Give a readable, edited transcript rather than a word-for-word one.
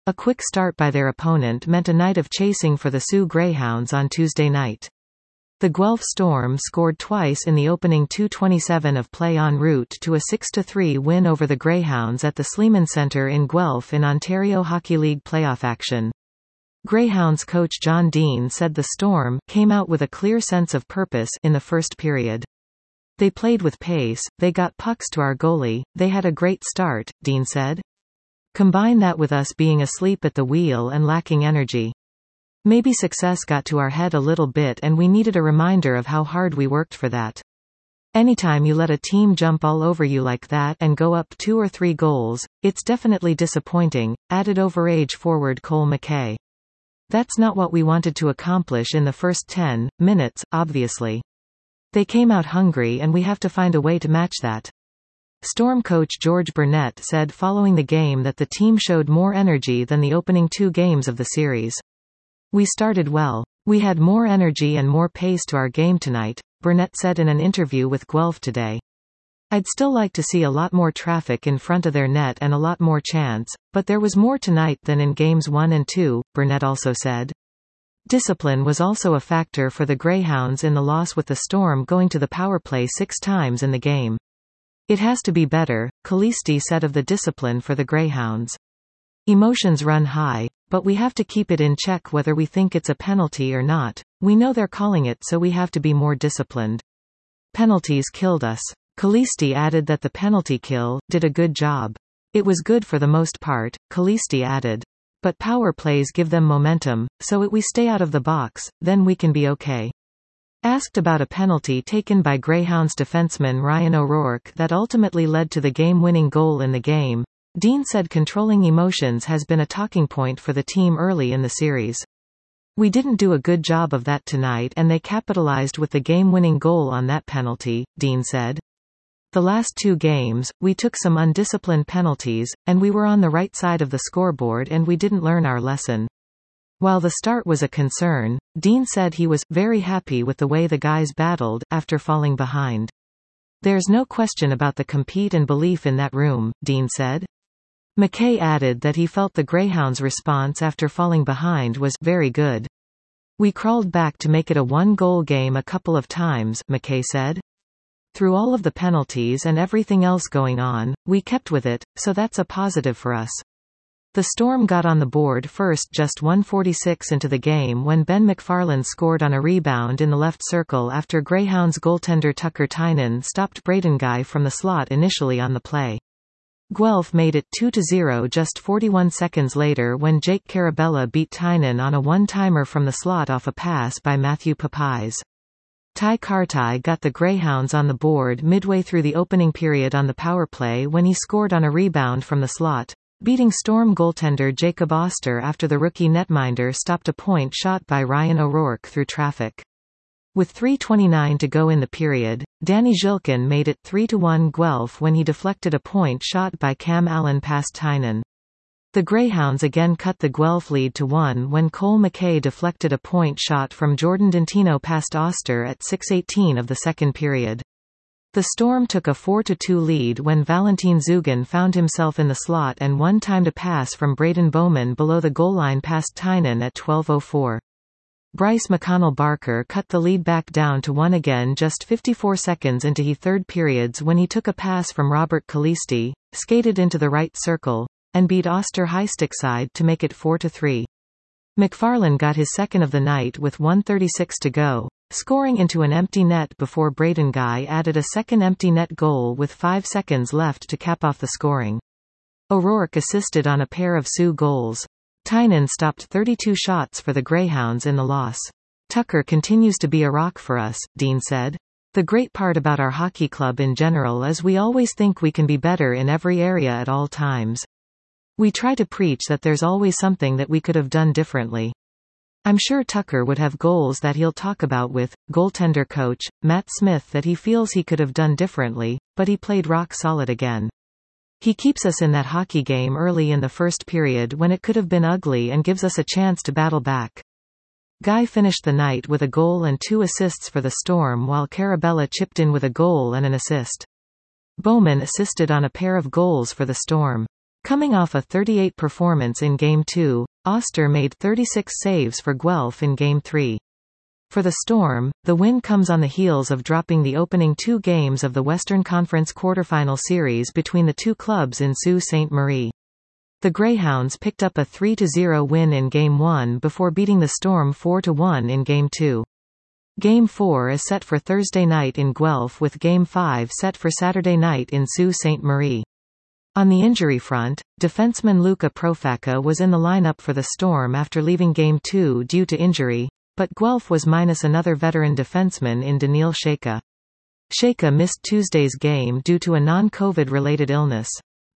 A quick start by their opponent meant a night of chasing for the Sioux Greyhounds on Tuesday night. The Guelph Storm scored twice in the opening 2:27 of play en route to a 6-3 win over the Greyhounds at the Sleeman Centre in Guelph in Ontario Hockey League playoff action. Greyhounds coach John Dean said the Storm came out with a clear sense of purpose in the first period. They played with pace, they got pucks to our goalie, they had a great start, Dean said. Combine that with us being asleep at the wheel and lacking energy. Maybe success got to our head a little bit and we needed a reminder of how hard we worked for that. Anytime you let a team jump all over you like that and go up 2 or 3 goals, it's definitely disappointing, added overage forward Cole McKay. That's not what we wanted to accomplish in the first 10 minutes, obviously. They came out hungry and we have to find a way to match that. Storm coach George Burnett said following the game that the team showed more energy than the opening 2 games of the series. We started well. We had more energy and more pace to our game tonight, Burnett said in an interview with Guelph Today. I'd still like to see a lot more traffic in front of their net and a lot more chance, but there was more tonight than in games 1 and 2, Burnett also said. Discipline was also a factor for the Greyhounds in the loss, with the Storm going to the power play 6 times in the game. It has to be better, Calisti said of the discipline for the Greyhounds. Emotions run high, but we have to keep it in check whether we think it's a penalty or not. We know they're calling it, so we have to be more disciplined. Penalties killed us. Calisti added that the penalty kill did a good job. It was good for the most part, Calisti added. But power plays give them momentum, so we stay out of the box, then we can be okay. Asked about a penalty taken by Greyhounds defenseman Ryan O'Rourke that ultimately led to the game-winning goal in the game, Dean said controlling emotions has been a talking point for the team early in the series. We didn't do a good job of that tonight and they capitalized with the game-winning goal on that penalty, Dean said. The last 2 games, we took some undisciplined penalties, and we were on the right side of the scoreboard and we didn't learn our lesson. While the start was a concern, Dean said he was very happy with the way the guys battled after falling behind. There's no question about the compete and belief in that room, Dean said. McKay added that he felt the Greyhounds' response after falling behind was very good. We crawled back to make it a 1-goal game a couple of times, McKay said. Through all of the penalties and everything else going on, we kept with it, so that's a positive for us. The Storm got on the board first just 1:46 into the game when Ben McFarland scored on a rebound in the left circle after Greyhounds goaltender Tucker Tynan stopped Braden Guy from the slot initially on the play. Guelph made it 2-0 just 41 seconds later when Jake Carabella beat Tynan on a one-timer from the slot off a pass by Matthew Papais. Ty Kartai got the Greyhounds on the board midway through the opening period on the power play when he scored on a rebound from the slot, beating Storm goaltender Jacob Oster after the rookie netminder stopped a point shot by Ryan O'Rourke through traffic. With 3:29 to go in the period, Danny Zhilkin made it 3-1 Guelph when he deflected a point shot by Cam Allen past Tynan. The Greyhounds again cut the Guelph lead to 1 when Cole McKay deflected a point shot from Jordan Dentino past Oster at 6:18 of the second period. The Storm took a 4-2 lead when Valentin Zugin found himself in the slot and one-timed a pass from Braden Bowman below the goal line past Tynan at 12:04. Bryce McConnell-Barker cut the lead back down to 1 again just 54 seconds into the third periods when he took a pass from Robert Calisti, skated into the right circle, and beat Oster high stick side to make it 4-3. McFarland got his second of the night with 1:36 to go, scoring into an empty net before Braden Guy added a second empty net goal with 5 seconds left to cap off the scoring. O'Rourke assisted on a pair of Sioux goals. Tynan stopped 32 shots for the Greyhounds in the loss. Tucker continues to be a rock for us, Dean said. The great part about our hockey club in general is we always think we can be better in every area at all times. We try to preach that there's always something that we could have done differently. I'm sure Tucker would have goals that he'll talk about with goaltender coach Matt Smith that he feels he could have done differently, but he played rock solid again. He keeps us in that hockey game early in the first period when it could have been ugly and gives us a chance to battle back. Guy finished the night with a goal and 2 assists for the Storm while Carabella chipped in with a goal and an assist. Bowman assisted on a pair of goals for the Storm. Coming off a 38 performance in Game 2, Auster made 36 saves for Guelph in Game 3. For the Storm, the win comes on the heels of dropping the opening 2 games of the Western Conference quarterfinal series between the two clubs in Sault Ste. Marie. The Greyhounds picked up a 3-0 win in Game 1 before beating the Storm 4-1 in Game 2. Game 4 is set for Thursday night in Guelph with Game 5 set for Saturday night in Sault Ste. Marie. On the injury front, defenseman Luca Profaca was in the lineup for the Storm after leaving Game 2 due to injury, but Guelph was minus another veteran defenseman in Daniil Shaka. Shaka missed Tuesday's game due to a non-COVID-related illness.